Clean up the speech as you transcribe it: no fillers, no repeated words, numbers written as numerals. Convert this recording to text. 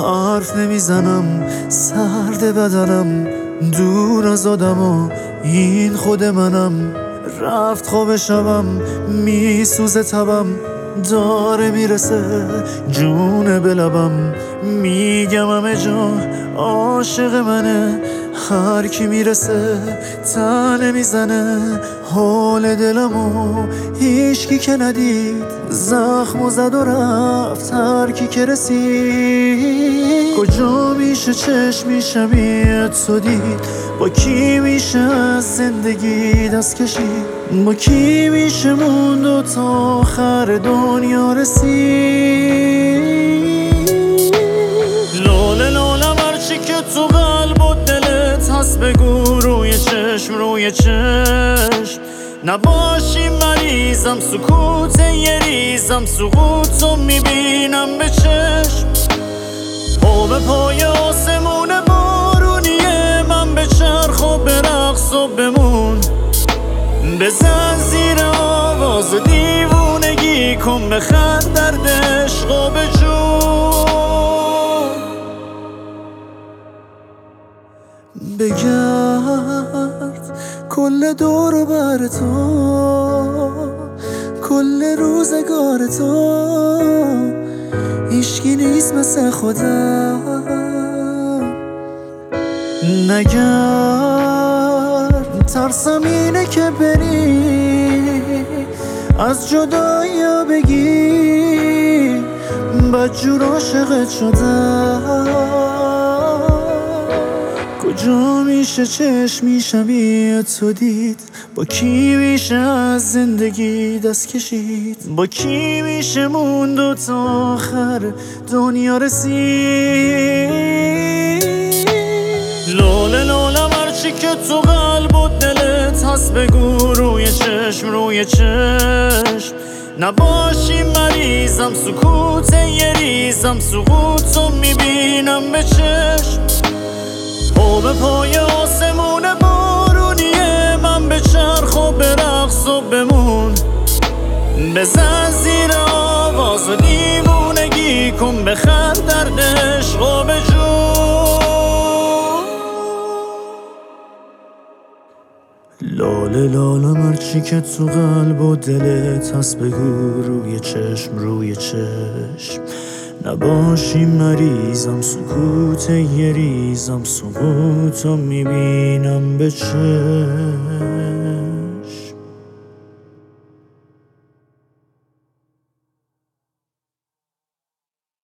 حرف نمیزنم، سرد بدنم، دور از آدم و این خود منم. رفت خواب شبم، میسوزه تبم، داره میرسه جون به لبم. میگم همه جا عاشق منه، هر کی میرسه تنه میزنه. حال دلمو هیچکی که ندید، زخمو زد و رفت هر کی که رسید. کجا میشه چشمی شبیهت تو دید؟ با کی میشه از زندگی دست کشید؟ با کی میشه موند و تا آخر دنیا رسید؟ لاله لالم هرچی که تو قلب و دلت هست بگو روی چشم روی چشم. نباشی مریضم سکوت یه ریزم، سقوطو میبینم به چشم. آب پای آسمون بارونیه، من به چرخ و به رقص و بمون. بزن زیر آواز دیوونگی کن، بخند درد عشق و بجون. بگرد کل دور و بر تو، کل روزگار تو، هیچکی نیست مثل خودم. نگرد ترسم اینه که بری از جدایی بگی، بدجور عاشقت شدم. کجا میشه چشمی شبیه تو دید؟ با کی میشه از زندگی دست کشید؟ با کی میشه موند و تا آخر دنیا رسید؟ لاله لالم هرچی که تو قلب و دلت هست بگو روی چشم روی چشم. نباشی مریضم سکوت یه ریزم، سقوطو میبینم به چشم. آب پای آسمون بارونیه، من به چرخ و به رقص و بمون. بزن زیر آواز و دیوونگی کن، بخند درد عشق و بجون. لاله لالم هرچی که تو قلب و دلت هست بگو روی چشم روی چشم. نباشی مریضم سکوت یه ریزم، سقوطو میبینم به چشم.